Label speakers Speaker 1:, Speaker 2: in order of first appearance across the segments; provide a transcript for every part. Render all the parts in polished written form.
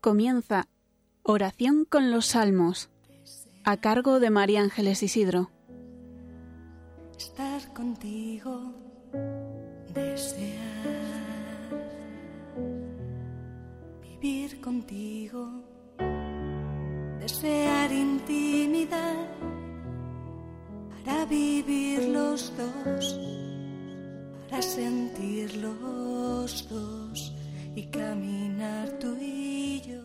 Speaker 1: Comienza Oración con los Salmos, a cargo de María Ángeles Isidro.
Speaker 2: Estar contigo, desear, vivir contigo, desear intimidad, para vivir los dos, para sentir los dos y caminar tú y yo.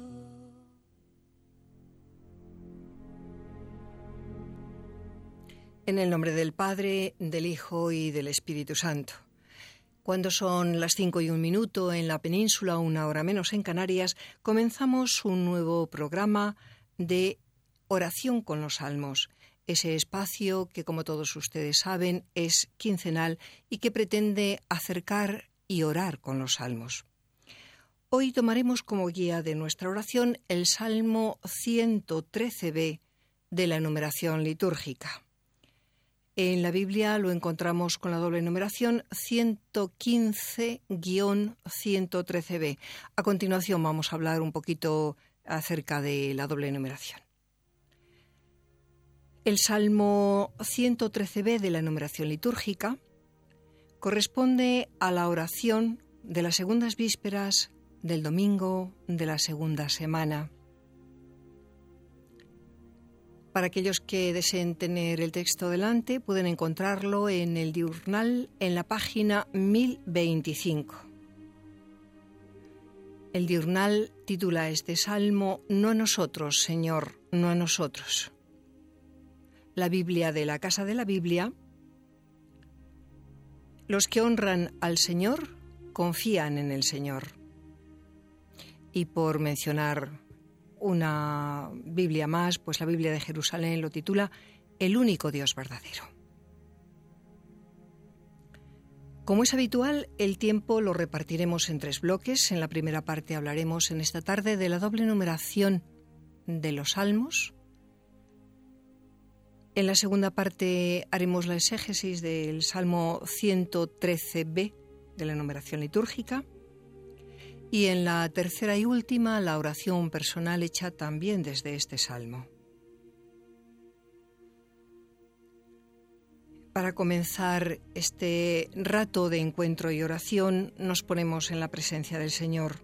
Speaker 3: En el nombre del Padre, del Hijo y del Espíritu Santo. Cuando son las 5:01 en la península, 1 hora menos en Canarias, comenzamos un nuevo programa de Oración con los Salmos. Ese espacio que, como todos ustedes saben, es quincenal y que pretende acercar y orar con los salmos. Hoy tomaremos como guía de nuestra oración el Salmo 113b de la numeración litúrgica. En la Biblia lo encontramos con la doble numeración 115-113b. A continuación vamos a hablar un poquito acerca de la doble numeración. El Salmo 113b de la numeración litúrgica corresponde a la oración de las segundas vísperas del domingo de la segunda semana. Para aquellos que deseen tener el texto delante, pueden encontrarlo en el diurnal en la página 1025. El diurnal titula este salmo No a nosotros, Señor, no a nosotros. La Biblia de la Casa de la Biblia: los que honran al Señor confían en el Señor. Y por mencionar una Biblia más, pues la Biblia de Jerusalén lo titula El único Dios verdadero. Como es habitual, el tiempo lo repartiremos en 3 bloques. En la primera parte hablaremos en esta tarde de la doble numeración de los salmos. En la segunda parte haremos la exégesis del Salmo 113b de la numeración litúrgica. Y en la tercera y última, la oración personal hecha también desde este salmo. Para comenzar este rato de encuentro y oración, nos ponemos en la presencia del Señor.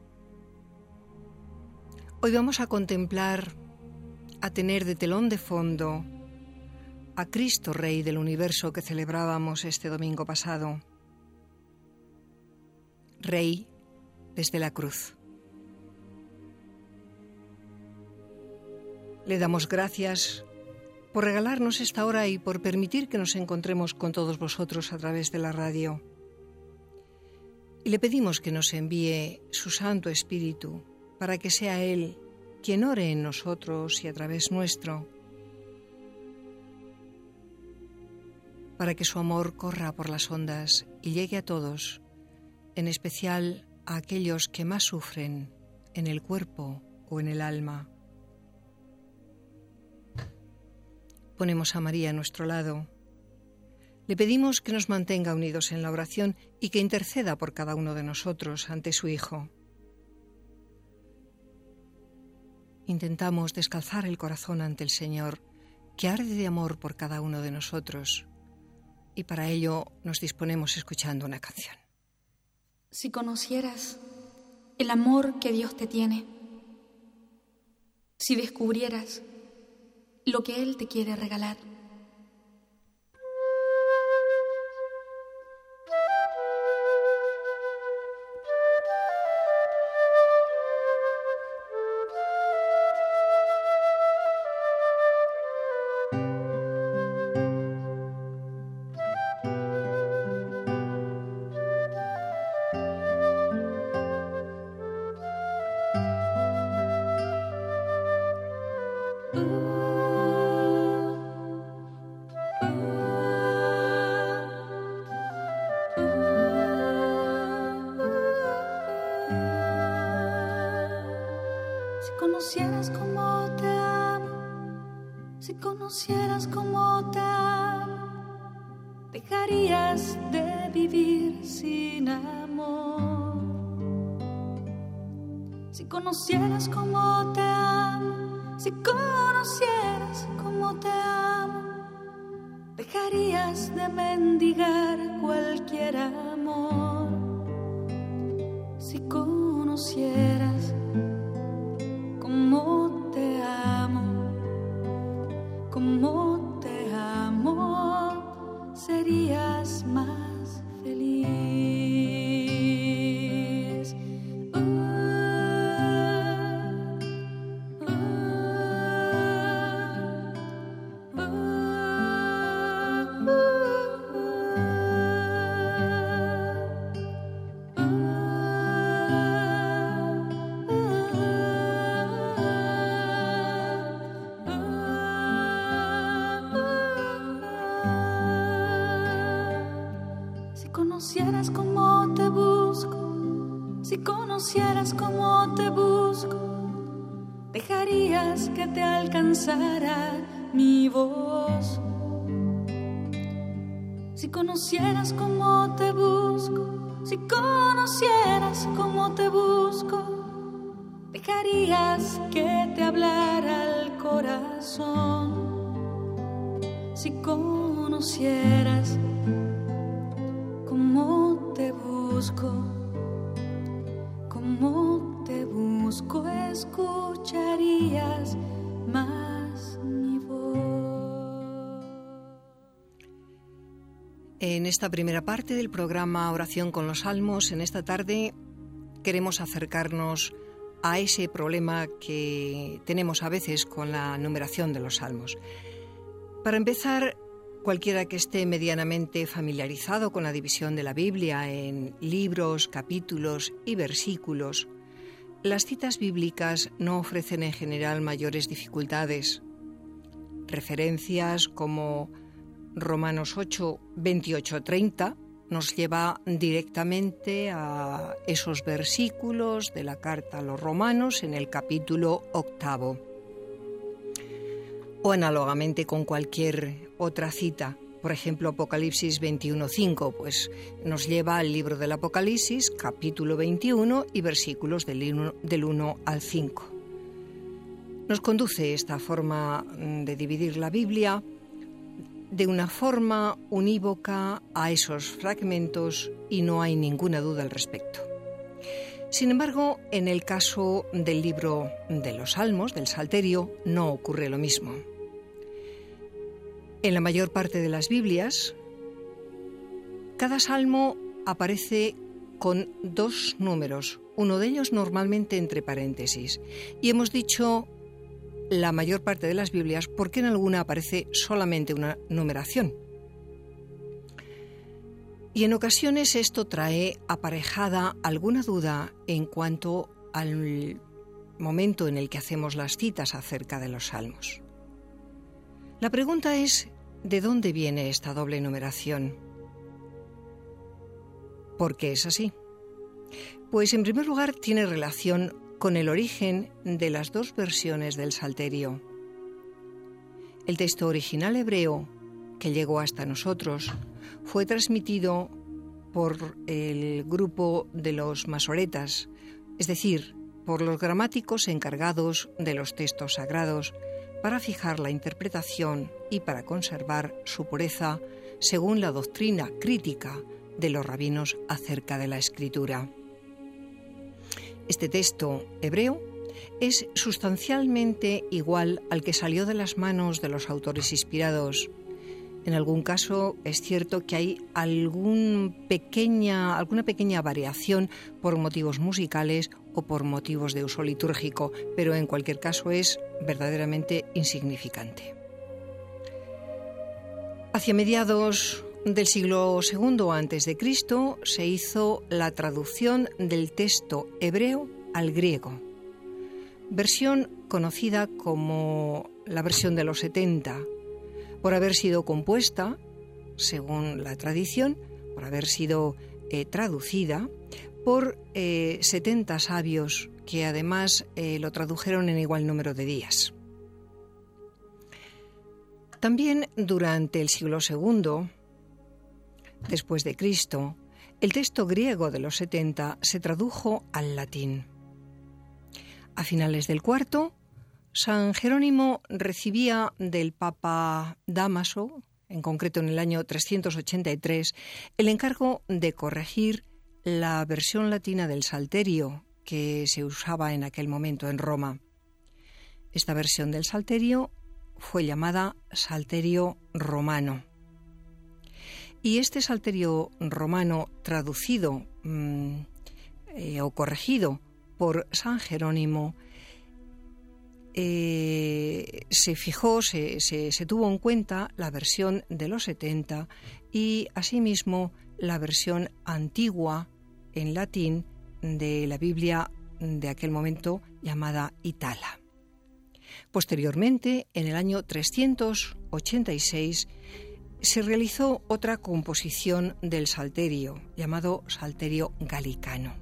Speaker 3: Hoy vamos a contemplar, a tener de telón de fondo, a Cristo Rey del Universo que celebrábamos este domingo pasado. Rey desde la cruz. Le damos gracias por regalarnos esta hora y por permitir que nos encontremos con todos vosotros a través de la radio. Y le pedimos que nos envíe su Santo Espíritu para que sea Él quien ore en nosotros y a través nuestro, para que su amor corra por las ondas y llegue a todos, en especial a aquellos que más sufren en el cuerpo o en el alma. Ponemos a María a nuestro lado. Le pedimos que nos mantenga unidos en la oración y que interceda por cada uno de nosotros ante su Hijo. Intentamos descalzar el corazón ante el Señor, que arde de amor por cada uno de nosotros, y para ello nos disponemos escuchando una canción.
Speaker 4: Si conocieras el amor que Dios te tiene, si descubrieras lo que Él te quiere regalar.
Speaker 2: conocieras cómo te amo, dejarías de vivir sin amor. Si conocieras cómo te amo, si conocieras cómo te amo, dejarías de mendigar cualquier amor. Si conocieras cómo te amo, serías más feliz. Si conocieras cómo te busco, dejarías que te alcanzara mi voz. Si conocieras cómo te busco, si conocieras cómo te busco, dejarías que te hablara el corazón. Si conocieras cómo te busco, escucharías más mi voz.
Speaker 3: En esta primera parte del programa Oración con los Salmos, en esta tarde queremos acercarnos a ese problema que tenemos a veces con la numeración de los salmos. Para empezar, cualquiera que esté medianamente familiarizado con la división de la Biblia en libros, capítulos y versículos, las citas bíblicas no ofrecen en general mayores dificultades. Referencias como Romanos 8, 28-30 nos lleva directamente a esos versículos de la carta a los Romanos en el capítulo 8. O análogamente con cualquier otra cita. Por ejemplo, Apocalipsis 21:5, pues nos lleva al libro del Apocalipsis, capítulo 21 y versículos del 1 al 5. Nos conduce esta forma de dividir la Biblia de una forma unívoca a esos fragmentos y no hay ninguna duda al respecto. Sin embargo, en el caso del libro de los Salmos, del Salterio, no ocurre lo mismo. En la mayor parte de las Biblias, cada salmo aparece con dos números, uno de ellos normalmente entre paréntesis. Y hemos dicho la mayor parte de las Biblias porque en alguna aparece solamente una numeración. Y en ocasiones esto trae aparejada alguna duda en cuanto al momento en el que hacemos las citas acerca de los salmos. La pregunta es, ¿de dónde viene esta doble numeración? ¿Por qué es así? Pues en primer lugar tiene relación con el origen de las dos versiones del Salterio. El texto original hebreo que llegó hasta nosotros fue transmitido por el grupo de los masoretas, es decir, por los gramáticos encargados de los textos sagrados, para fijar la interpretación y para conservar su pureza según la doctrina crítica de los rabinos acerca de la Escritura. Este texto hebreo es sustancialmente igual al que salió de las manos de los autores inspirados. En algún caso es cierto que hay alguna pequeña variación por motivos musicales o por motivos de uso litúrgico, pero en cualquier caso es verdaderamente insignificante. Hacia mediados del siglo II a.C. se hizo la traducción del texto hebreo al griego, versión conocida como la versión de los 70, por haber sido compuesta, según la tradición, por haber sido traducida por 70 sabios que además lo tradujeron en igual número de días. También durante el siglo II, después de Cristo, el texto griego de los 70 se tradujo al latín. A finales del IV, San Jerónimo recibía del Papa Dámaso, en concreto en el año 383, el encargo de corregir la versión latina del Salterio que se usaba en aquel momento en Roma. Esta versión del Salterio fue llamada Salterio Romano. Y este Salterio Romano traducido o corregido por San Jerónimo se fijó, se tuvo en cuenta la versión de los 70 y asimismo la versión antigua en latín de la Biblia de aquel momento llamada Itala. Posteriormente, en el año 386, se realizó otra composición del Salterio, llamado Salterio Galicano.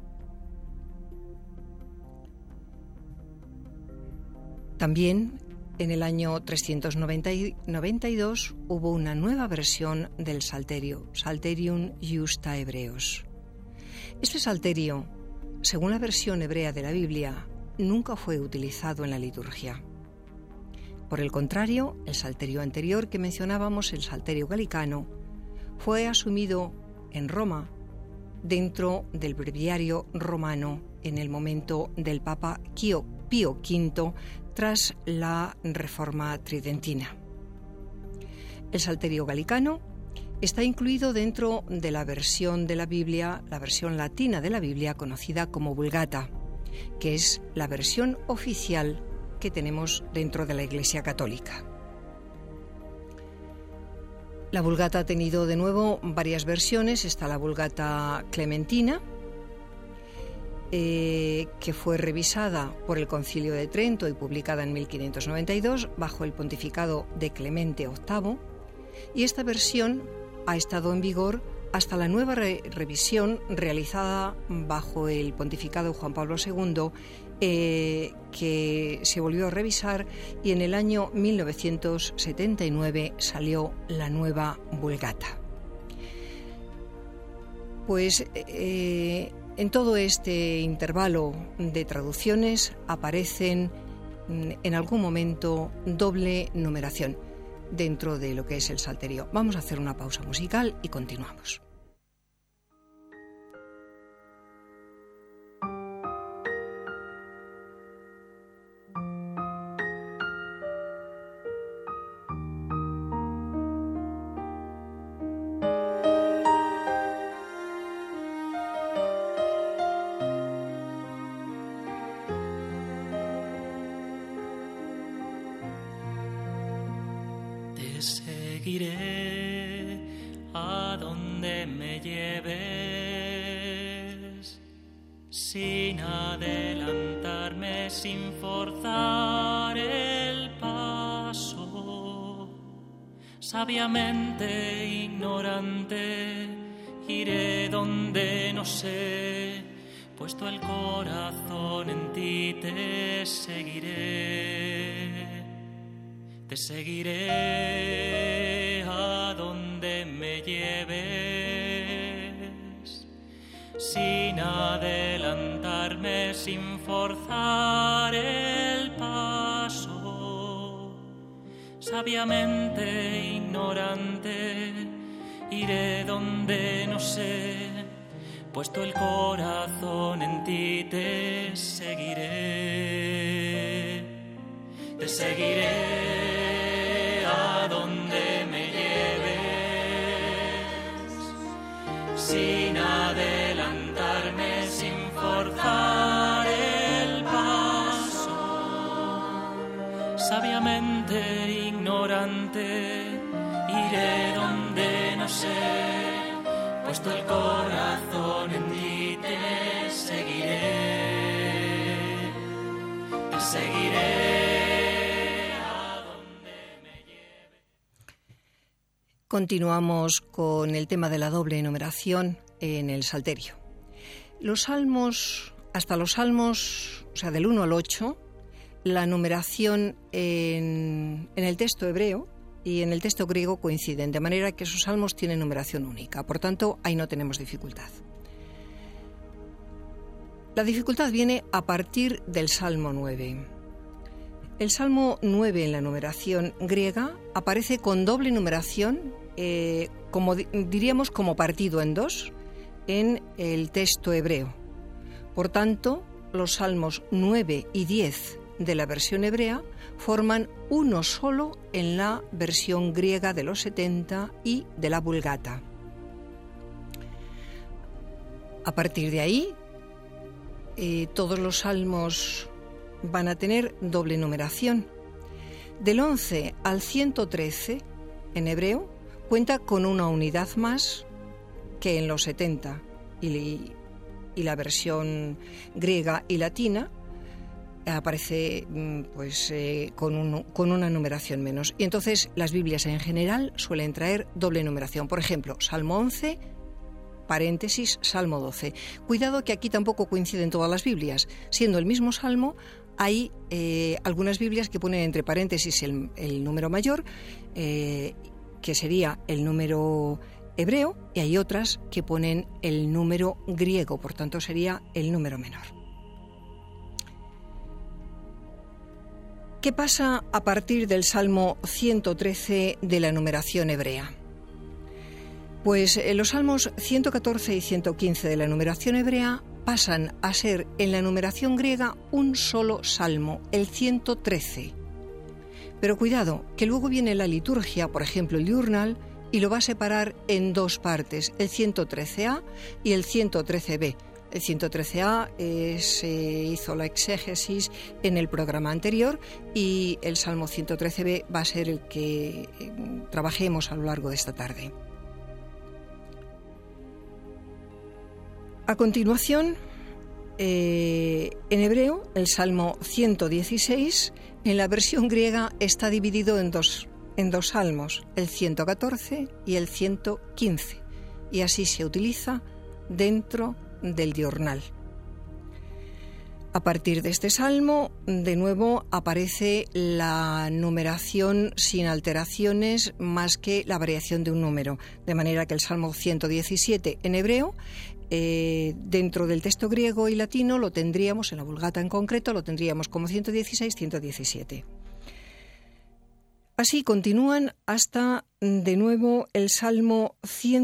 Speaker 3: También en el año 392 hubo una nueva versión del Salterio, Salterium Justa Hebreos. Este Salterio, según la versión hebrea de la Biblia, nunca fue utilizado en la liturgia. Por el contrario, el Salterio anterior que mencionábamos, el Salterio Galicano, fue asumido en Roma dentro del breviario romano en el momento del Papa Pío V tras la Reforma Tridentina. El Salterio Galicano está incluido dentro de la versión de la Biblia, la versión latina de la Biblia conocida como Vulgata, que es la versión oficial que tenemos dentro de la Iglesia Católica. La Vulgata ha tenido de nuevo varias versiones. Está la Vulgata Clementina, que fue revisada por el Concilio de Trento y publicada en 1592 bajo el pontificado de Clemente VIII, y esta versión ha estado en vigor hasta la nueva revisión realizada bajo el pontificado de Juan Pablo II, que se volvió a revisar, y en el año 1979 salió la nueva Vulgata. Pues en todo este intervalo de traducciones aparecen en algún momento doble numeración dentro de lo que es el Salterio. Vamos a hacer una pausa musical y continuamos.
Speaker 5: Seguiré a donde me lleves, sin adelantarme, sin forzar el paso. Sabiamente ignorante, iré donde no sé, puesto el corazón en ti te seguiré. Te seguiré a donde me lleves, sin adelantarme, sin forzar el paso. Sabiamente ignorante, iré donde no sé, puesto el corazón en ti te seguiré. Te seguiré a donde me lleves, sin adelantarme, sin forzar el paso. Sabiamente ignorante, iré donde no sé, puesto el corazón en ti te seguiré. Te seguiré.
Speaker 3: Continuamos con el tema de la doble numeración en el Salterio. Los salmos, hasta los salmos, o sea, del 1 al 8, la numeración en el texto hebreo y en el texto griego coinciden, de manera que esos salmos tienen numeración única. Por tanto, ahí no tenemos dificultad. La dificultad viene a partir del Salmo 9. El Salmo 9 en la numeración griega aparece con doble numeración, diríamos como partido en dos, en el texto hebreo. Por tanto, los Salmos 9 y 10 de la versión hebrea forman uno solo en la versión griega de los 70 y de la Vulgata. A partir de ahí, todos los salmos van a tener doble numeración. Del 11 al 113 en hebreo cuenta con una unidad más que en los 70 y la versión griega y latina aparece con una numeración menos. Y entonces las Biblias en general suelen traer doble numeración. Por ejemplo, Salmo 11, paréntesis, Salmo 12. Cuidado que aquí tampoco coinciden todas las Biblias. Siendo el mismo Salmo, hay algunas Biblias que ponen entre paréntesis el número mayor, que sería el número hebreo, y hay otras que ponen el número griego, por tanto sería el número menor. ¿Qué pasa a partir del Salmo 113 de la numeración hebrea? Pues los Salmos 114 y 115 de la numeración hebrea pasan a ser en la numeración griega un solo salmo, el 113. Pero cuidado, que luego viene la liturgia, por ejemplo el diurnal, y lo va a separar en dos partes, el 113a y el 113b. El 113a se hizo la exégesis en el programa anterior y el Salmo 113b va a ser el que trabajemos a lo largo de esta tarde. A continuación, en hebreo, el Salmo 116, en la versión griega, está dividido en dos salmos, el 114 y el 115, y así se utiliza dentro del diurnal. A partir de este salmo, de nuevo, aparece la numeración sin alteraciones más que la variación de un número, de manera que el Salmo 117 en hebreo, dentro del texto griego y latino, lo tendríamos, en la Vulgata en concreto, lo tendríamos como 116, 117. Así continúan hasta, de nuevo, el Salmo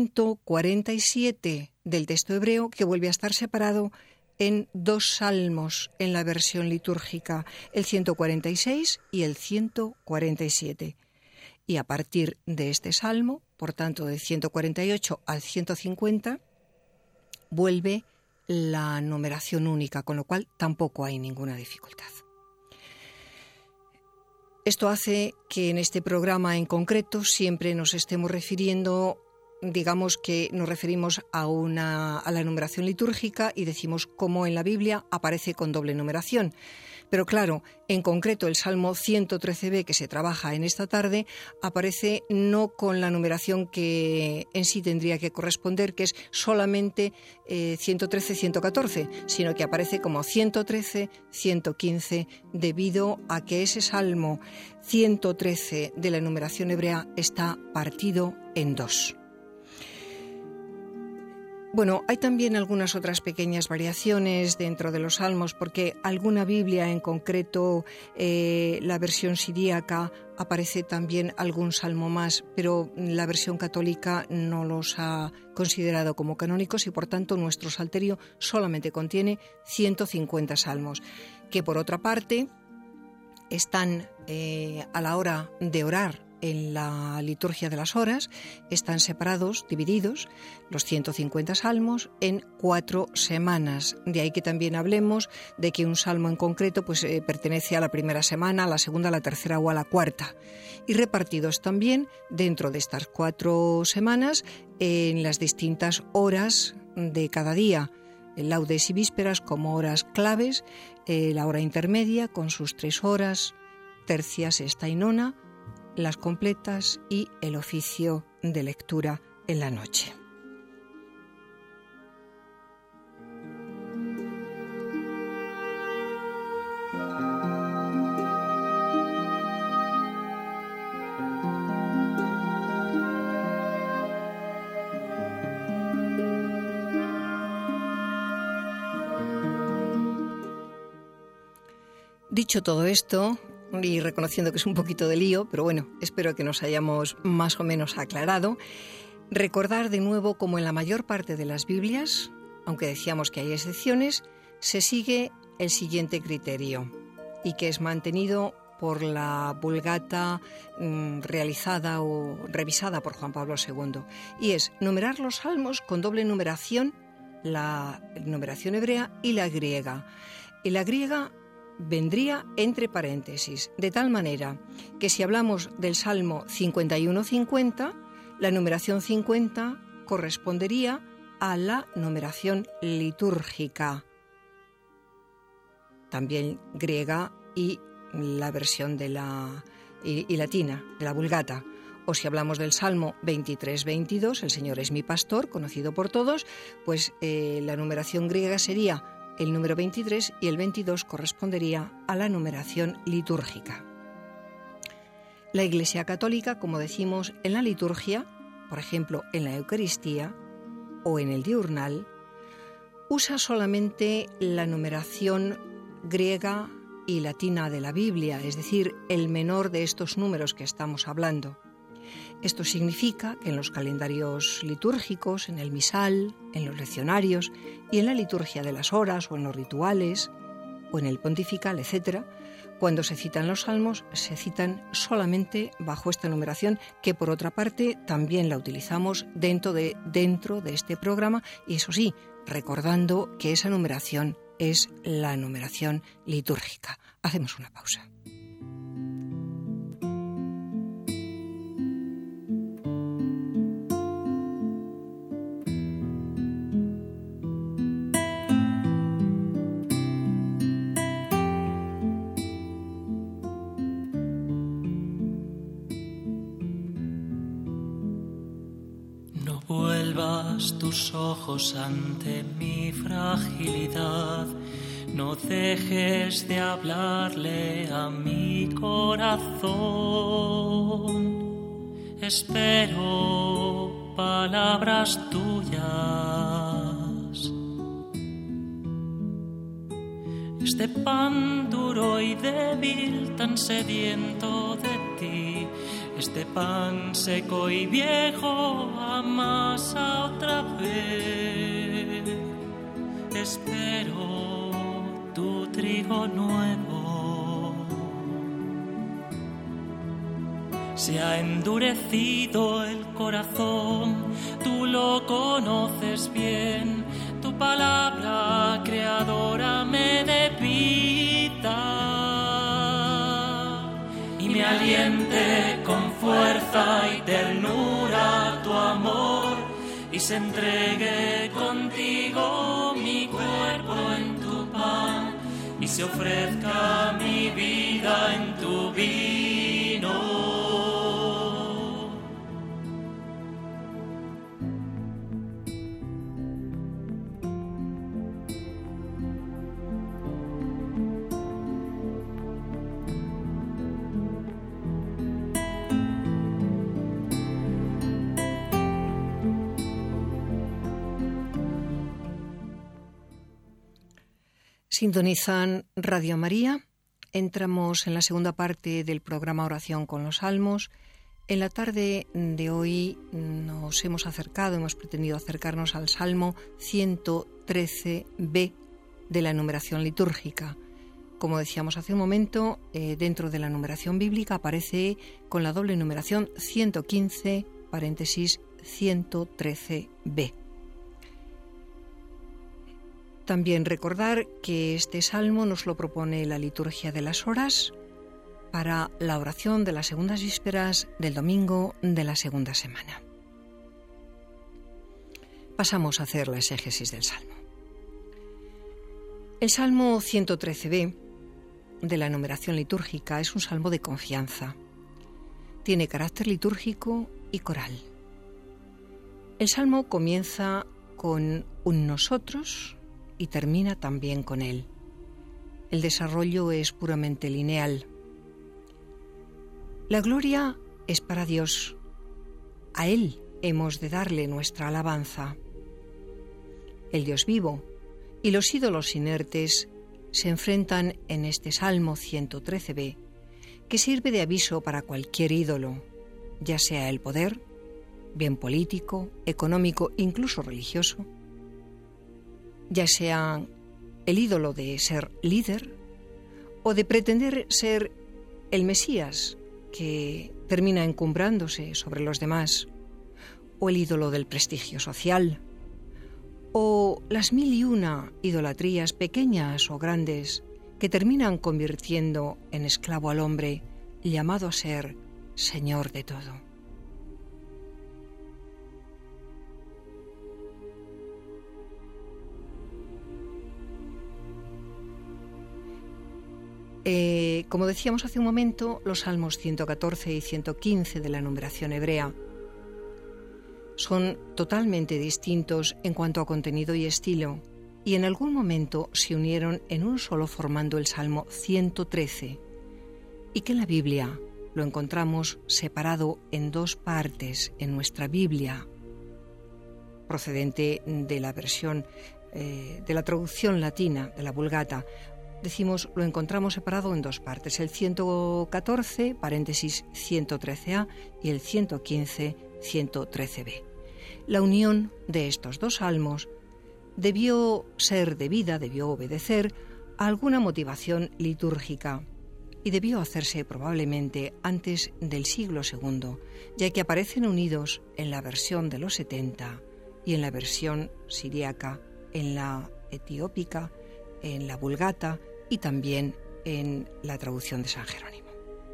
Speaker 3: 147 del texto hebreo, que vuelve a estar separado en dos salmos en la versión litúrgica, el 146 y el 147. Y a partir de este salmo, por tanto, del 148 al 150, vuelve la numeración única, con lo cual tampoco hay ninguna dificultad. Esto hace que en este programa en concreto siempre nos estemos refiriendo, digamos que nos referimos a la numeración litúrgica y decimos cómo en la Biblia aparece con doble numeración. Pero claro, en concreto el Salmo 113b que se trabaja en esta tarde aparece no con la numeración que en sí tendría que corresponder, que es solamente 113-114, sino que aparece como 113-115 debido a que ese Salmo 113 de la numeración hebrea está partido en dos. Bueno, hay también algunas otras pequeñas variaciones dentro de los salmos, porque alguna Biblia, en concreto la versión siríaca, aparece también algún salmo más, pero la versión católica no los ha considerado como canónicos y por tanto nuestro salterio solamente contiene 150 salmos, que por otra parte están a la hora de orar. En la liturgia de las horas están separados, divididos, los 150 salmos en 4 semanas. De ahí que también hablemos de que un salmo en concreto pertenece a la primera semana, a la segunda, a la tercera o a la cuarta. Y repartidos también dentro de estas 4 semanas en las distintas horas de cada día. Laudes y vísperas como horas claves, la hora intermedia con sus 3 horas, tercia, sexta y nona, las completas y el oficio de lectura en la noche. Dicho todo esto, y reconociendo que es un poquito de lío, pero bueno, espero que nos hayamos más o menos aclarado, recordar de nuevo como en la mayor parte de las Biblias, aunque decíamos que hay excepciones, se sigue el siguiente criterio, y que es mantenido por la Vulgata realizada o revisada por Juan Pablo II, y es numerar los salmos con doble numeración, la numeración hebrea y la griega. Y la griega vendría entre paréntesis, de tal manera que si hablamos del Salmo 51-50, la numeración 50 correspondería a la numeración litúrgica, también griega y la versión de y latina, de la Vulgata. O si hablamos del Salmo 23-22, el Señor es mi pastor, conocido por todos, pues la numeración griega sería el número 23 y el 22 correspondería a la numeración litúrgica. La Iglesia Católica, como decimos, en la liturgia, por ejemplo, en la Eucaristía o en el diurnal, usa solamente la numeración griega y latina de la Biblia, es decir, el menor de estos números que estamos hablando. Esto significa que en los calendarios litúrgicos, en el misal, en los leccionarios y en la liturgia de las horas o en los rituales o en el pontifical, etc., cuando se citan los salmos, se citan solamente bajo esta numeración, que por otra parte también la utilizamos dentro de este programa, y eso sí, recordando que esa numeración es la numeración litúrgica. Hacemos una pausa.
Speaker 5: Tus ojos ante mi fragilidad, no dejes de hablarle a mi corazón. Espero palabras tuyas. Este pan duro y débil, tan sediento de ti, este pan seco y viejo amasa otra vez. Espero tu trigo nuevo. Se ha endurecido el corazón, tú lo conoces bien. Tu palabra creadora me debita y me aliente con fuerza y ternura tu amor, y se entregue contigo mi cuerpo en tu pan, y se ofrezca mi vida en tu vino.
Speaker 3: Sintonizan Radio María. Entramos en la segunda parte del programa Oración con los Salmos. En la tarde de hoy hemos pretendido acercarnos al Salmo 113b de la numeración litúrgica. Como decíamos hace un momento, dentro de la numeración bíblica aparece con la doble numeración 115, paréntesis 113b. También recordar que este salmo nos lo propone la liturgia de las horas para la oración de las segundas vísperas del domingo de la segunda semana. Pasamos a hacer la exégesis del salmo. El salmo 113b de la numeración litúrgica es un salmo de confianza. Tiene carácter litúrgico y coral. El salmo comienza con un nosotros y termina también con él. El desarrollo es puramente lineal. La gloria es para Dios. A Él hemos de darle nuestra alabanza. El Dios vivo y los ídolos inertes se enfrentan en este Salmo 113b, que sirve de aviso para cualquier ídolo, ya sea el poder, bien político, económico, incluso religioso, ya sea el ídolo de ser líder o de pretender ser el Mesías que termina encumbrándose sobre los demás, o el ídolo del prestigio social, o las 1001 idolatrías pequeñas o grandes que terminan convirtiendo en esclavo al hombre llamado a ser Señor de todo. Como decíamos hace un momento, los salmos 114 y 115 de la numeración hebrea son totalmente distintos en cuanto a contenido y estilo, y en algún momento se unieron en uno solo formando el Salmo 113, y que en la Biblia lo encontramos separado en dos partes en nuestra Biblia, procedente de la versión de la traducción latina de la Vulgata. Decimos, lo encontramos separado en dos partes, el 114, paréntesis 113a, y el 115, 113b. La unión de estos dos salmos debió ser debida, debió obedecer a alguna motivación litúrgica y debió hacerse probablemente antes del siglo II, ya que aparecen unidos en la versión de los 70 y en la versión siríaca, en la etiópica, en la Vulgata y también en la traducción de San Jerónimo.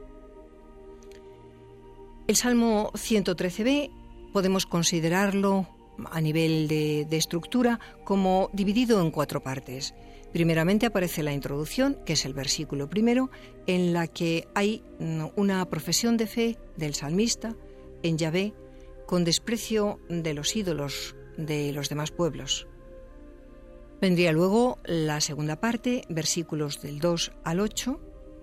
Speaker 3: El Salmo 113b podemos considerarlo a nivel de estructura como dividido en 4 partes. Primeramente aparece la introducción, que es el versículo primero, en la que hay una profesión de fe del salmista en Yahvé con desprecio de los ídolos de los demás pueblos. Vendría luego la segunda parte, versículos del 2 al 8.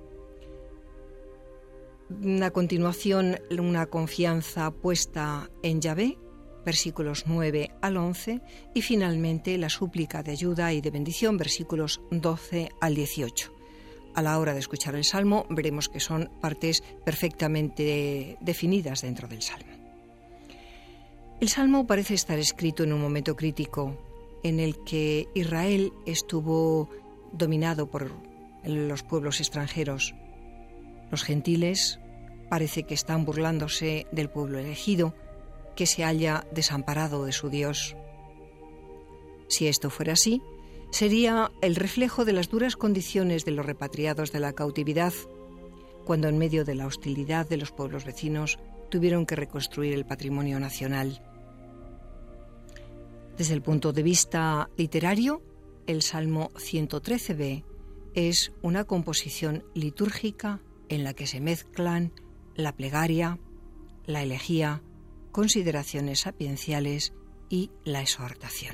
Speaker 3: A continuación, una confianza puesta en Yahvé, versículos 9 al 11. Y finalmente, la súplica de ayuda y de bendición, versículos 12 al 18. A la hora de escuchar el Salmo, veremos que son partes perfectamente definidas dentro del Salmo. El Salmo parece estar escrito en un momento crítico, en el que Israel estuvo dominado por los pueblos extranjeros. Los gentiles parece que están burlándose del pueblo elegido, que se halla desamparado de su Dios. Si esto fuera así, sería el reflejo de las duras condiciones de los repatriados de la cautividad, cuando en medio de la hostilidad de los pueblos vecinos tuvieron que reconstruir el patrimonio nacional. Desde el punto de vista literario, el Salmo 113b es una composición litúrgica en la que se mezclan la plegaria, la elegía, consideraciones sapienciales y la exhortación.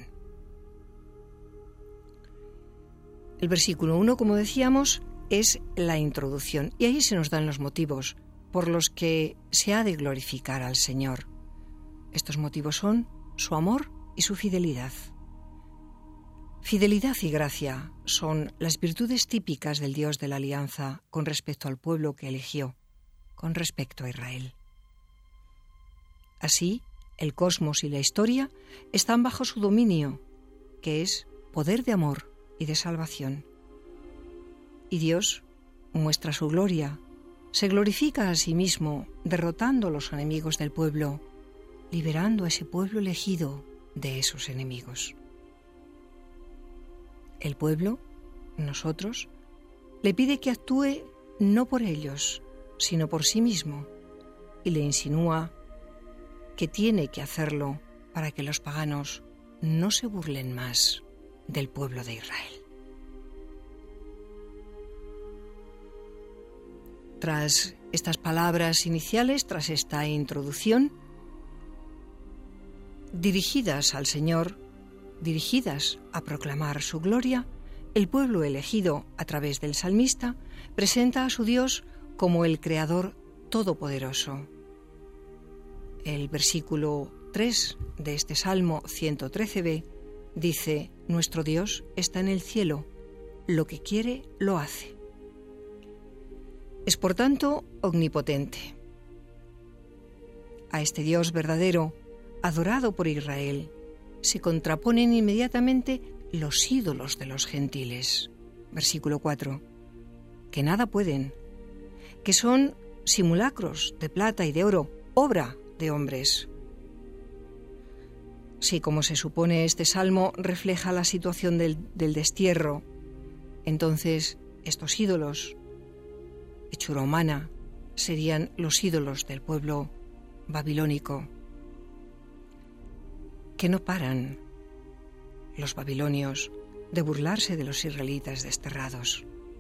Speaker 3: El versículo 1, como decíamos, es la introducción, y ahí se nos dan los motivos por los que se ha de glorificar al Señor. Estos motivos son su amor y su fidelidad. Fidelidad y gracia son las virtudes típicas del Dios de la alianza con respecto al pueblo que eligió, con respecto a Israel. Así, el cosmos y la historia están bajo su dominio, que es poder de amor y de salvación. Y Dios muestra su gloria, se glorifica a sí mismo, derrotando a los enemigos del pueblo, liberando a ese pueblo elegido de esos enemigos. El pueblo, nosotros, le pide que actúe no por ellos, sino por sí mismo, y le insinúa que tiene que hacerlo para que los paganos no se burlen más del pueblo de Israel. Tras estas palabras iniciales, tras esta introducción, dirigidas al Señor, dirigidas a proclamar su gloria, el pueblo elegido a través del salmista presenta a su Dios como el Creador Todopoderoso. El versículo 3 de este Salmo 113b dice: Nuestro Dios está en el cielo, lo que quiere lo hace. Es por tanto omnipotente. A este Dios verdadero, adorado por Israel, se contraponen inmediatamente los ídolos de los gentiles. Versículo 4. Que nada pueden, que son simulacros de plata y de oro, obra de hombres. Si, como se supone, este salmo refleja la situación del destierro, entonces estos ídolos, hechura humana, serían los ídolos del pueblo babilónico, que no paran los babilonios de burlarse de los israelitas desterrados.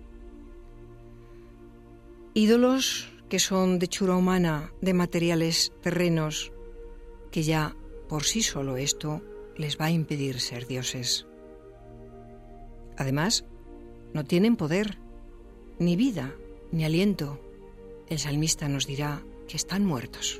Speaker 3: Ídolos que son de hechura humana, de materiales terrenos, que ya por sí solo esto les va a impedir ser dioses. Además, no tienen poder, ni vida, ni aliento. El salmista nos dirá que están muertos.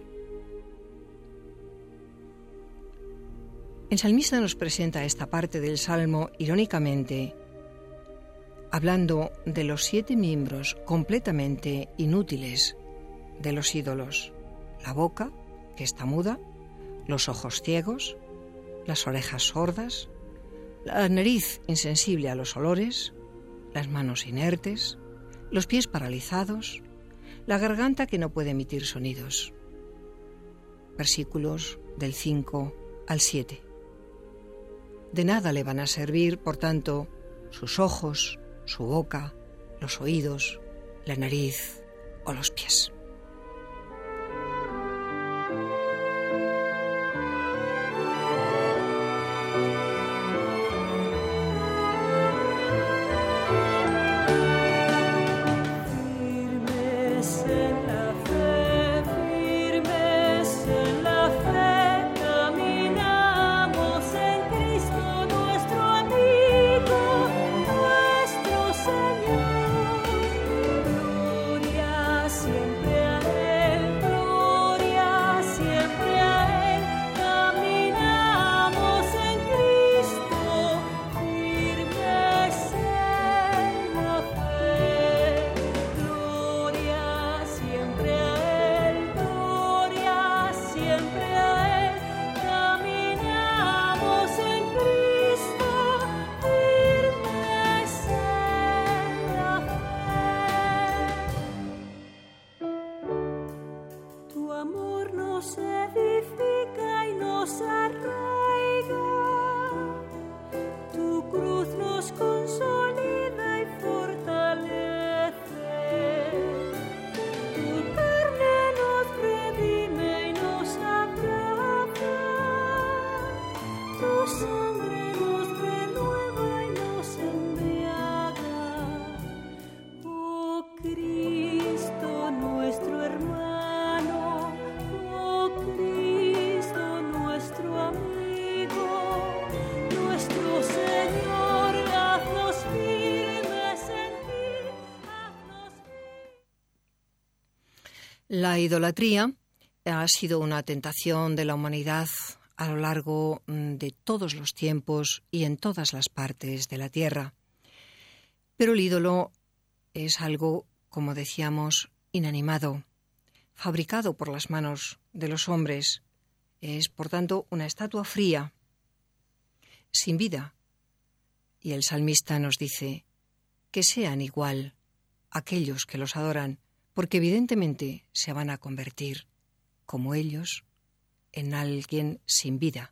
Speaker 3: El salmista nos presenta esta parte del Salmo irónicamente, hablando de los 7 miembros completamente inútiles de los ídolos: la boca, que está muda, los ojos ciegos, las orejas sordas, la nariz insensible a los olores, las manos inertes, los pies paralizados, la garganta que no puede emitir sonidos. Versículos del 5 al 7. De nada le van a servir, por tanto, sus ojos, su boca, los oídos, la nariz o los pies. La idolatría ha sido una tentación de la humanidad a lo largo de todos los tiempos y en todas las partes de la tierra. Pero el ídolo es algo, como decíamos, inanimado, fabricado por las manos de los hombres. Es, por tanto, una estatua fría, sin vida. Y el salmista nos dice que sean igual aquellos que los adoran, porque evidentemente se van a convertir, como ellos, en alguien sin vida,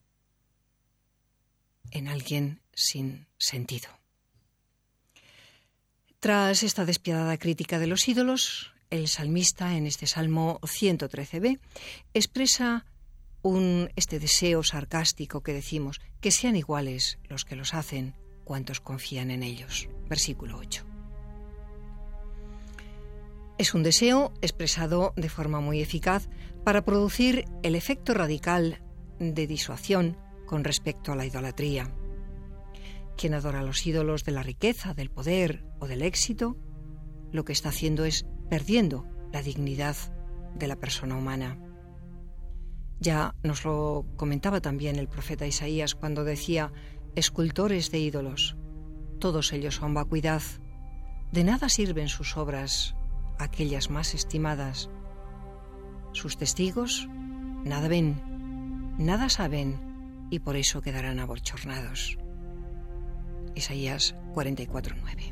Speaker 3: en alguien sin sentido. Tras esta despiadada crítica de los ídolos, el salmista en este Salmo 113b expresa este deseo sarcástico que decimos, que sean iguales los que los hacen, cuantos confían en ellos. Versículo 8. Es un deseo expresado de forma muy eficaz para producir el efecto radical de disuasión con respecto a la idolatría. Quien adora los ídolos de la riqueza, del poder o del éxito, lo que está haciendo es perdiendo la dignidad de la persona humana. Ya nos lo comentaba también el profeta Isaías cuando decía: escultores de ídolos, todos ellos son vacuidad, de nada sirven sus obras aquellas más estimadas. Sus testigos nada ven, nada saben, y por eso quedarán abochornados. Isaías 44:9.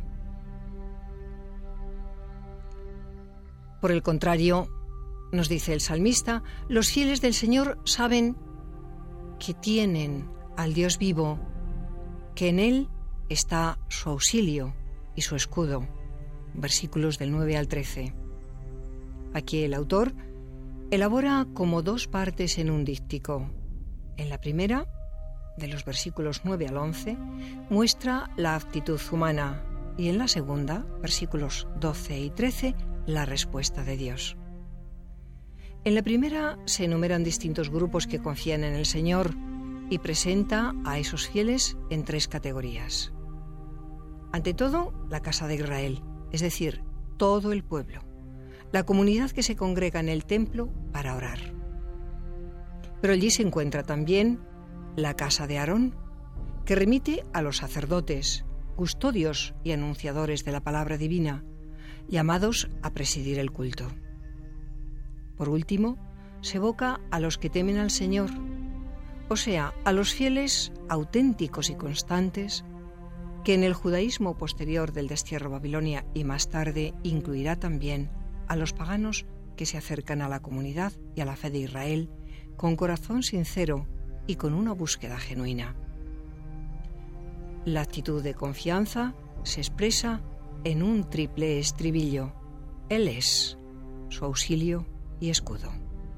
Speaker 3: Por el contrario, nos dice el salmista, los fieles del Señor saben que tienen al Dios vivo, que en Él está su auxilio y su escudo. Versículos del 9 al 13. Aquí el autor elabora como dos partes en un díptico. En la primera, de los versículos 9 al 11, muestra la actitud humana, y en la segunda, versículos 12 y 13, la respuesta de Dios. En la primera se enumeran distintos grupos que confían en el Señor y presenta a esos fieles en tres categorías. Ante todo, la casa de Israel, es decir, todo el pueblo, la comunidad que se congrega en el templo para orar. Pero allí se encuentra también la casa de Aarón, que remite a los sacerdotes, custodios y anunciadores de la palabra divina, llamados a presidir el culto. Por último, se evoca a los que temen al Señor, o sea, a los fieles auténticos y constantes, que en el judaísmo posterior del destierro a Babilonia y más tarde incluirá también a los paganos que se acercan a la comunidad y a la fe de Israel con corazón sincero y con una búsqueda genuina. La actitud de confianza se expresa en un triple estribillo. Él es su auxilio y escudo.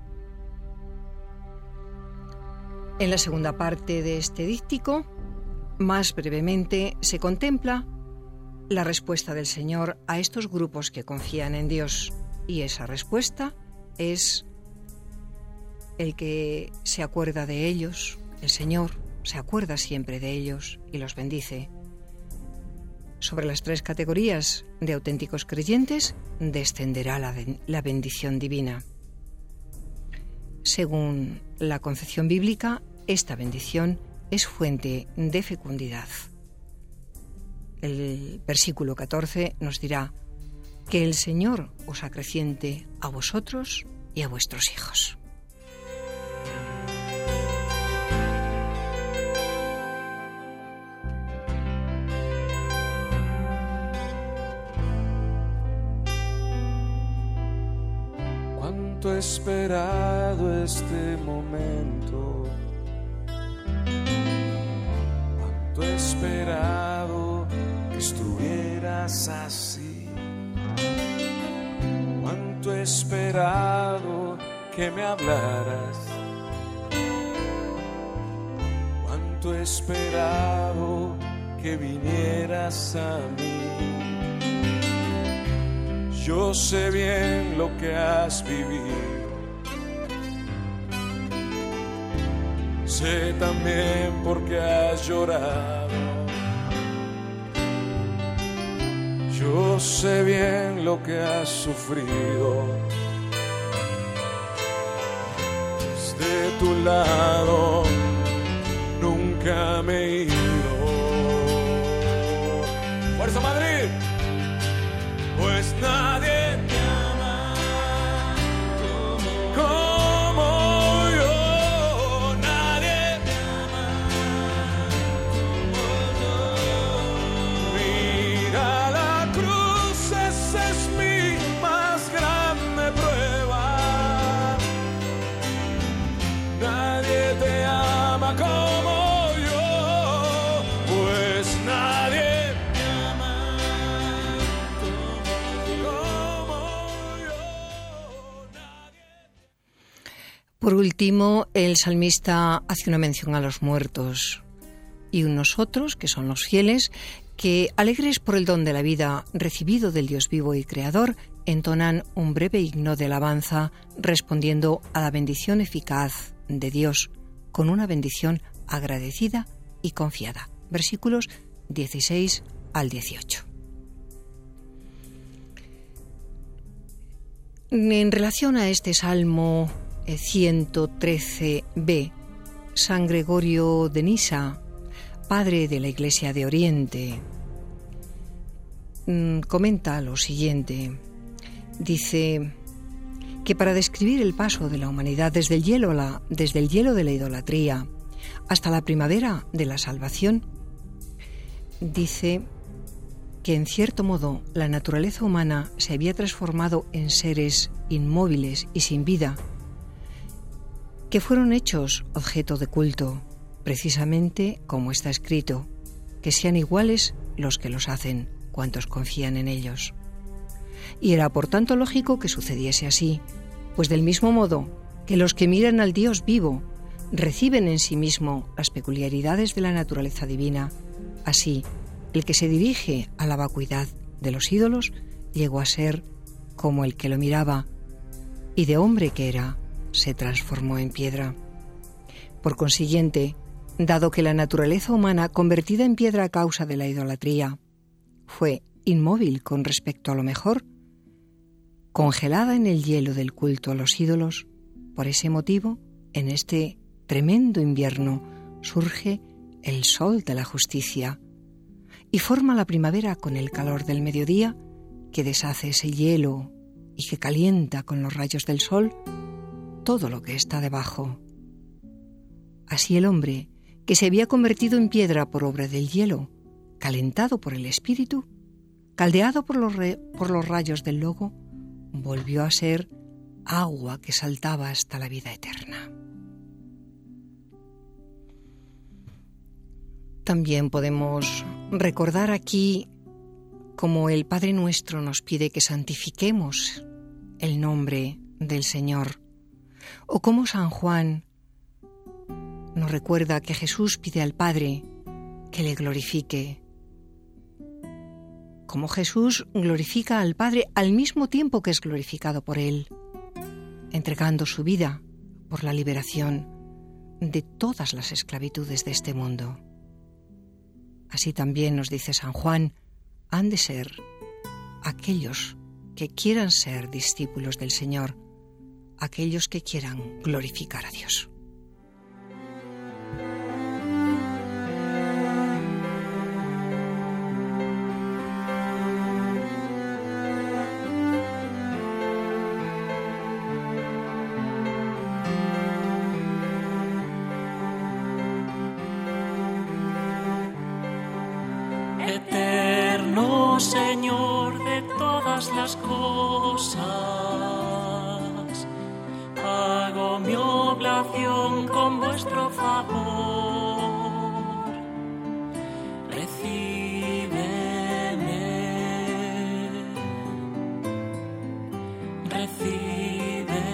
Speaker 3: En la segunda parte de este díptico, más brevemente, se contempla la respuesta del Señor a estos grupos que confían en Dios, y esa respuesta es el que se acuerda de ellos, el Señor se acuerda siempre de ellos y los bendice. Sobre las tres categorías de auténticos creyentes descenderá la bendición divina. Según la concepción bíblica, esta bendición es fuente de fecundidad. El versículo 14 nos dirá: que el Señor os acreciente a vosotros y a vuestros hijos.
Speaker 6: Cuánto he esperado este momento, cuánto he esperado que estuvieras así, cuánto he esperado que me hablaras, cuánto he esperado que vinieras a mí. Yo sé bien lo que has vivido, sé también por qué has llorado. Yo sé bien lo que has sufrido. Desde tu lado nunca me he ido. ¡Fuerza Madrid! Pues nadie me ama como yo, nadie me ama como yo. Mira la cruz, esa es mi más grande prueba. Nadie te ama como yo, pues nadie.
Speaker 3: Por último, el salmista hace una mención a los muertos y unos otros, que son los fieles, que, alegres por el don de la vida recibido del Dios vivo y creador, entonan un breve himno de alabanza respondiendo a la bendición eficaz de Dios con una bendición agradecida y confiada. Versículos 16 al 18. En relación a este salmo 113b, San Gregorio de Nisa, padre de la Iglesia de Oriente, comenta lo siguiente: dice que para describir el paso de la humanidad desde el hielo de la idolatría hasta la primavera de la salvación, dice que en cierto modo la naturaleza humana se había transformado en seres inmóviles y sin vida, que fueron hechos objeto de culto, precisamente como está escrito, que sean iguales los que los hacen, cuantos confían en ellos. Y era por tanto lógico que sucediese así, pues del mismo modo que los que miran al Dios vivo reciben en sí mismo las peculiaridades de la naturaleza divina, así el que se dirige a la vacuidad de los ídolos llegó a ser como el que lo miraba, y de hombre que era, se transformó en piedra. Por consiguiente, dado que la naturaleza humana, convertida en piedra a causa de la idolatría, fue inmóvil con respecto a lo mejor, congelada en el hielo del culto a los ídolos, por ese motivo, en este tremendo invierno surge el sol de la justicia y forma la primavera con el calor del mediodía que deshace ese hielo y que calienta con los rayos del sol todo lo que está debajo. Así el hombre, que se había convertido en piedra por obra del hielo, calentado por el espíritu, caldeado por los rayos del logo, volvió a ser agua que saltaba hasta la vida eterna. También podemos recordar aquí cómo el Padre Nuestro nos pide que santifiquemos el nombre del Señor, o cómo San Juan nos recuerda que Jesús pide al Padre que le glorifique. Como Jesús glorifica al Padre al mismo tiempo que es glorificado por Él, entregando su vida por la liberación de todas las esclavitudes de este mundo. Así también nos dice San Juan, han de ser aquellos que quieran ser discípulos del Señor, aquellos que quieran glorificar a Dios.
Speaker 5: Eterno Señor de todas las cosas, hago mi oblación con vuestro favor. Recíbeme, recíbeme.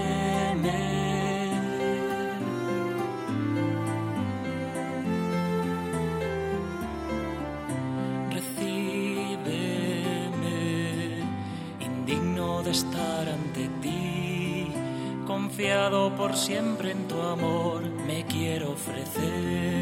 Speaker 5: De estar ante ti, confiado por siempre en tu amor, me quiero ofrecer.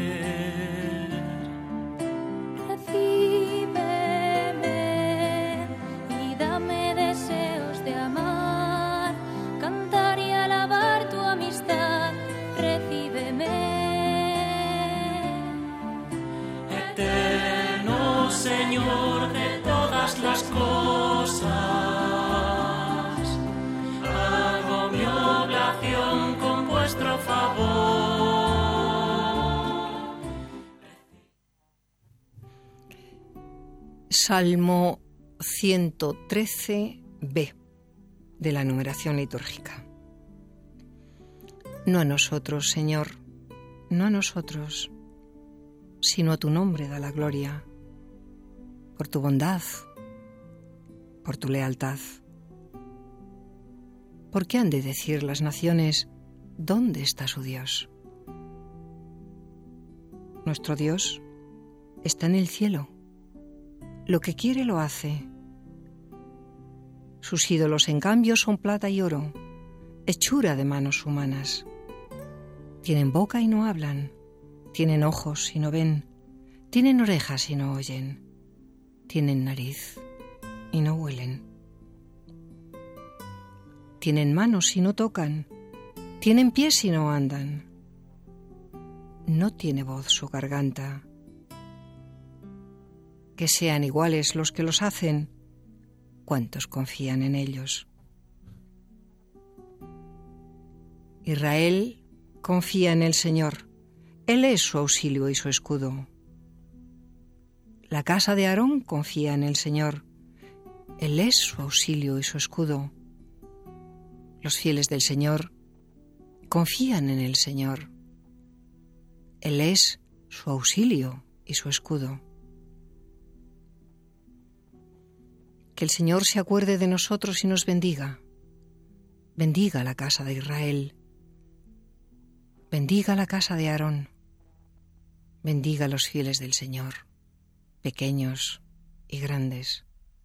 Speaker 2: Recíbeme y dame deseos de amar, cantar y alabar tu amistad. Recíbeme.
Speaker 5: Eterno Señor de todas las cosas, con vuestro favor.
Speaker 3: Salmo 113b de la numeración litúrgica. No a nosotros, Señor, no a nosotros, sino a tu nombre da la gloria, por tu bondad, por tu lealtad. ¿Por qué han de decir las naciones, ¿dónde está su Dios? Nuestro Dios está en el cielo. Lo que quiere lo hace. Sus ídolos, en cambio, son plata y oro, hechura de manos humanas. Tienen boca y no hablan, tienen ojos y no ven, tienen orejas y no oyen, tienen nariz y no huelen. Tienen manos y no tocan, tienen pies y no andan. No tiene voz su garganta. Que sean iguales los que los hacen, cuantos confían en ellos. Israel confía en el Señor. Él es su auxilio y su escudo. La casa de Aarón confía en el Señor. Él es su auxilio y su escudo. Los fieles del Señor confían en el Señor. Él es su auxilio y su escudo. Que el Señor se acuerde de nosotros y nos bendiga. Bendiga la casa de Israel. Bendiga la casa de Aarón. Bendiga a los fieles del Señor, pequeños y grandes.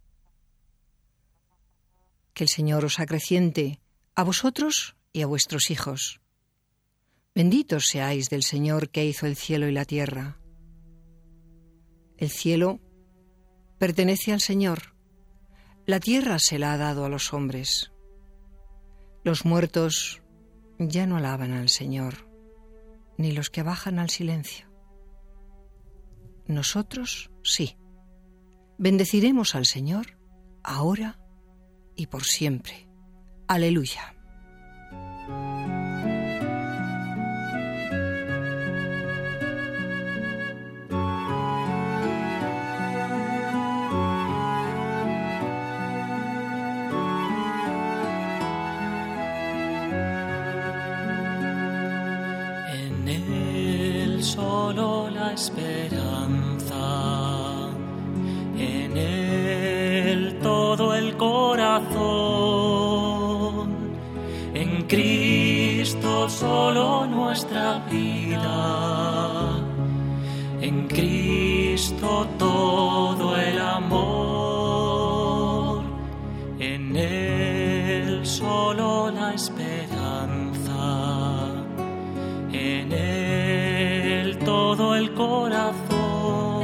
Speaker 3: Que el Señor os acreciente a vosotros y a vuestros hijos. Benditos seáis del Señor que hizo el cielo y la tierra. El cielo pertenece al Señor. La tierra se la ha dado a los hombres. Los muertos ya no alaban al Señor, ni los que bajan al silencio. Nosotros sí. Bendeciremos al Señor ahora y por siempre. Aleluya.
Speaker 5: En Él solo la esperanza, en Él todo el corazón, en Cristo solo nuestra vida, en Cristo todo el amor, en Él solo la esperanza, en Él todo el corazón,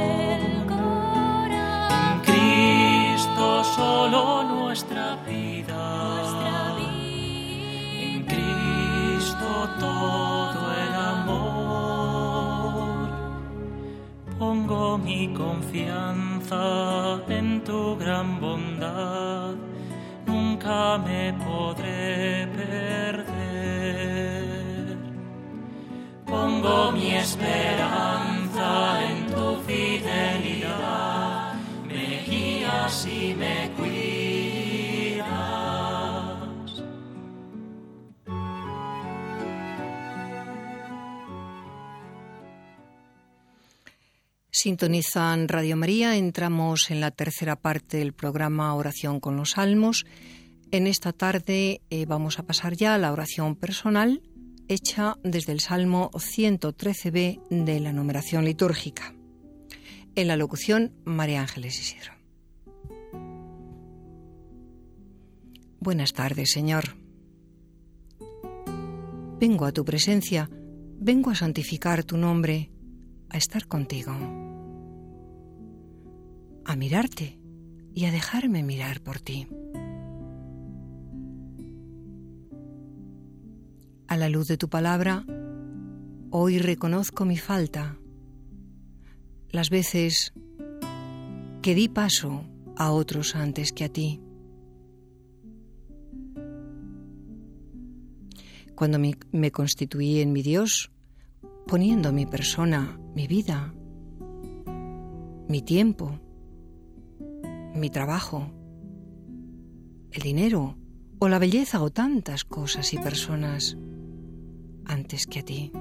Speaker 5: en Cristo solo nuestra vida, en Cristo todo el amor. Pongo mi confianza en tu gran bondad, nunca me podré perder. Pongo mi esperanza en tu fidelidad, me guías y me cuidas.
Speaker 3: Sintonizan Radio María, entramos en la tercera parte del programa Oración con los Salmos. En esta tarde vamos a pasar ya a la oración personal, hecha desde el Salmo 113b de la numeración litúrgica. En la locución, María Ángeles Isidro. Buenas tardes, Señor. Vengo a tu presencia, vengo a santificar tu nombre, a estar contigo, a mirarte y a dejarme mirar por ti. A la luz de tu palabra, hoy reconozco mi falta, las veces que di paso a otros antes que a ti. Cuando me constituí en mi Dios, poniendo mi persona, mi vida, mi tiempo, mi trabajo, el dinero o la belleza o tantas cosas y personas antes que a ti.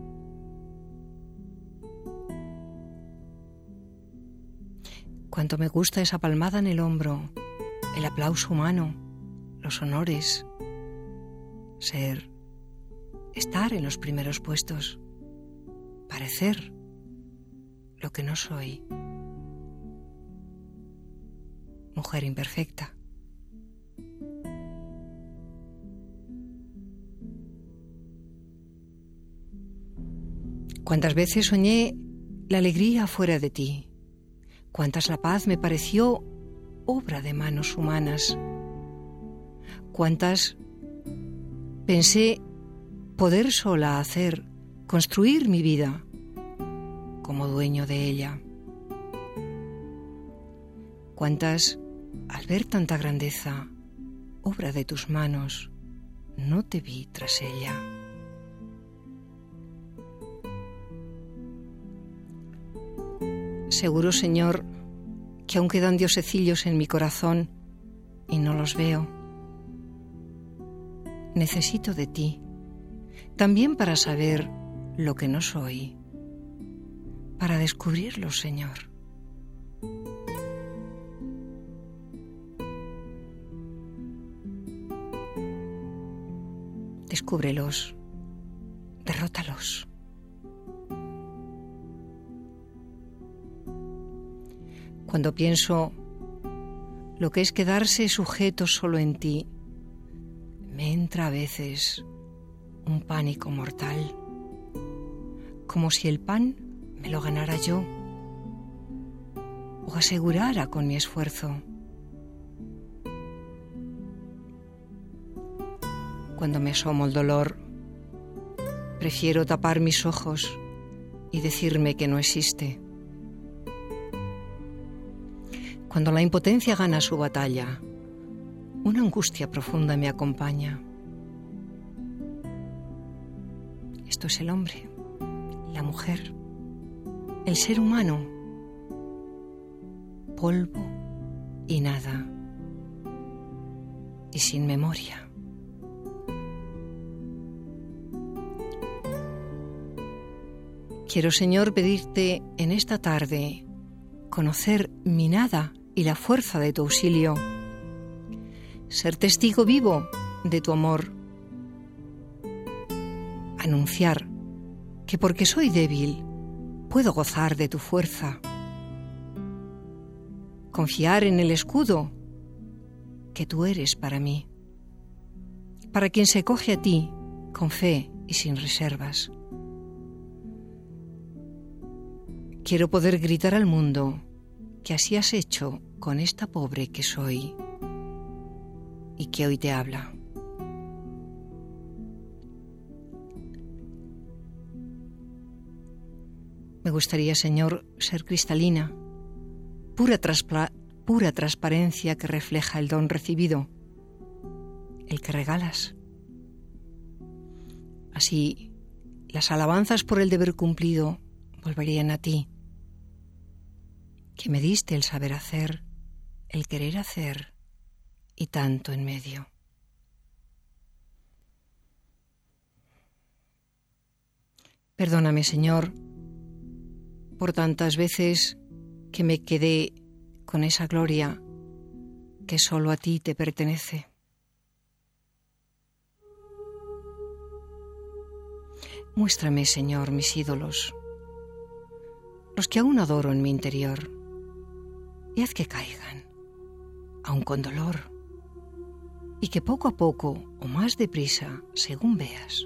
Speaker 3: Cuánto me gusta esa palmada en el hombro, el aplauso humano, los honores, estar en los primeros puestos, parecer lo que no soy, mujer imperfecta. Cuántas veces soñé la alegría fuera de ti, cuántas la paz me pareció obra de manos humanas, cuántas pensé poder sola hacer, construir mi vida como dueño de ella. Cuántas, al ver tanta grandeza, obra de tus manos, no te vi tras ella. Seguro, Señor, que aún quedan diosecillos en mi corazón y no los veo. Necesito de ti, también para saber lo que no soy, para descubrirlo, Señor. Descúbrelos, derrótalos. Cuando pienso lo que es quedarse sujeto solo en ti, me entra a veces un pánico mortal, como si el pan me lo ganara yo o asegurara con mi esfuerzo. Cuando me asomo el dolor, prefiero tapar mis ojos y decirme que no existe. Cuando la impotencia gana su batalla, una angustia profunda me acompaña. Esto es el hombre, la mujer, el ser humano, polvo y nada, y sin memoria. Quiero, Señor, pedirte en esta tarde conocer mi nada y la fuerza de tu auxilio, ser testigo vivo de tu amor, anunciar que porque soy débil puedo gozar de tu fuerza, confiar en el escudo que tú eres para mí, para quien se coge a ti con fe y sin reservas. Quiero poder gritar al mundo que así has hecho con esta pobre que soy y que hoy te habla. Me gustaría, Señor, ser cristalina, pura transparencia que refleja el don recibido, el que regalas. Así, las alabanzas por el deber cumplido volverían a ti, que me diste el saber hacer, el querer hacer y tanto en medio. Perdóname, Señor, por tantas veces que me quedé con esa gloria que solo a ti te pertenece. Muéstrame, Señor, mis ídolos, los que aún adoro en mi interior, y haz que caigan, aun con dolor, y que poco a poco, o más deprisa, según veas,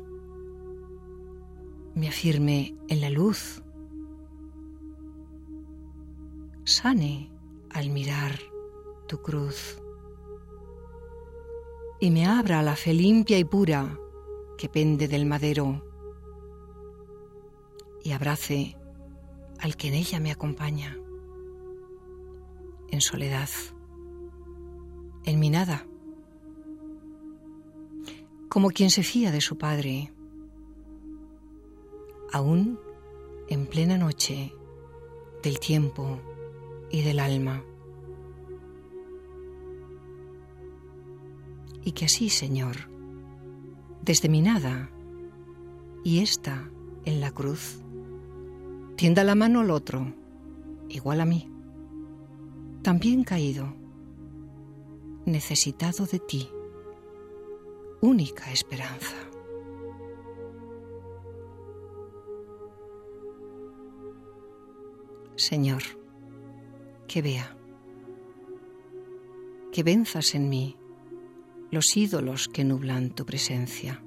Speaker 3: me afirme en la luz, sane al mirar tu cruz, y me abra la fe limpia y pura que pende del madero, y abrace al que en ella me acompaña, en soledad, en mi nada, como quien se fía de su padre, aún en plena noche del tiempo y del alma. Y que así, Señor, desde mi nada y esta en la cruz, tienda la mano al otro, igual a mí, también caído, necesitado de ti, única esperanza. Señor, que vea, que venzas en mí los ídolos que nublan tu presencia,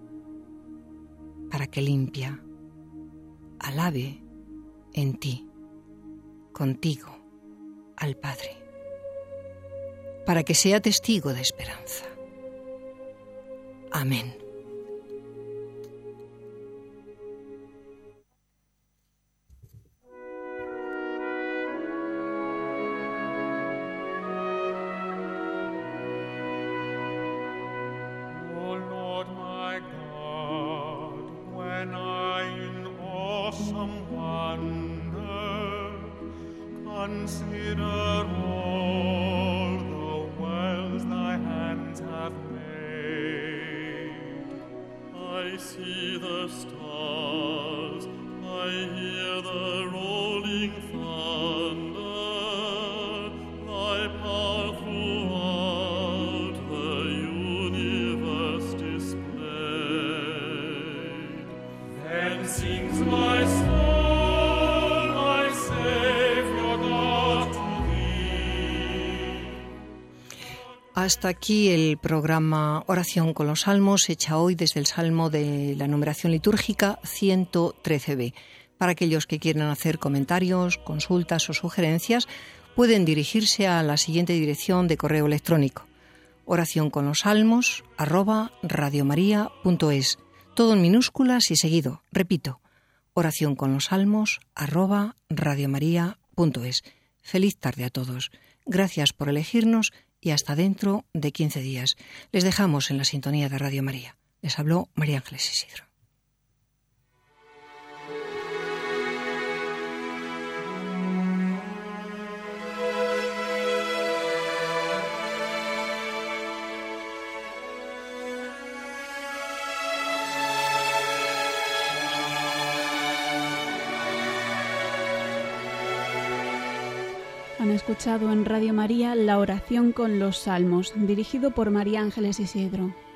Speaker 3: para que limpia, alabe en ti, contigo, al Padre, para que sea testigo de esperanza. Amén.
Speaker 7: consider all the wells thy hands have made. I see the stars, I hear the rolling thunder, thy power throughout the universe displayed. Then sings my soul, my Savior God, to thee.
Speaker 3: Hasta aquí el programa Oración con los Salmos, hecha hoy desde el Salmo de la numeración litúrgica 113b. Para aquellos que quieran hacer comentarios, consultas o sugerencias, pueden dirigirse a la siguiente dirección de correo electrónico: oracionconlosalmos@radiomaria.es. Todo en minúsculas y seguido. Repito, oracionconlosalmos@radiomaria.es. Feliz tarde a todos. Gracias por elegirnos y hasta dentro de 15 días. Les dejamos en la sintonía de Radio María. Les habló María Ángeles Isidro.
Speaker 1: Han escuchado en Radio María la oración con los salmos, dirigido por María Ángeles Isidro.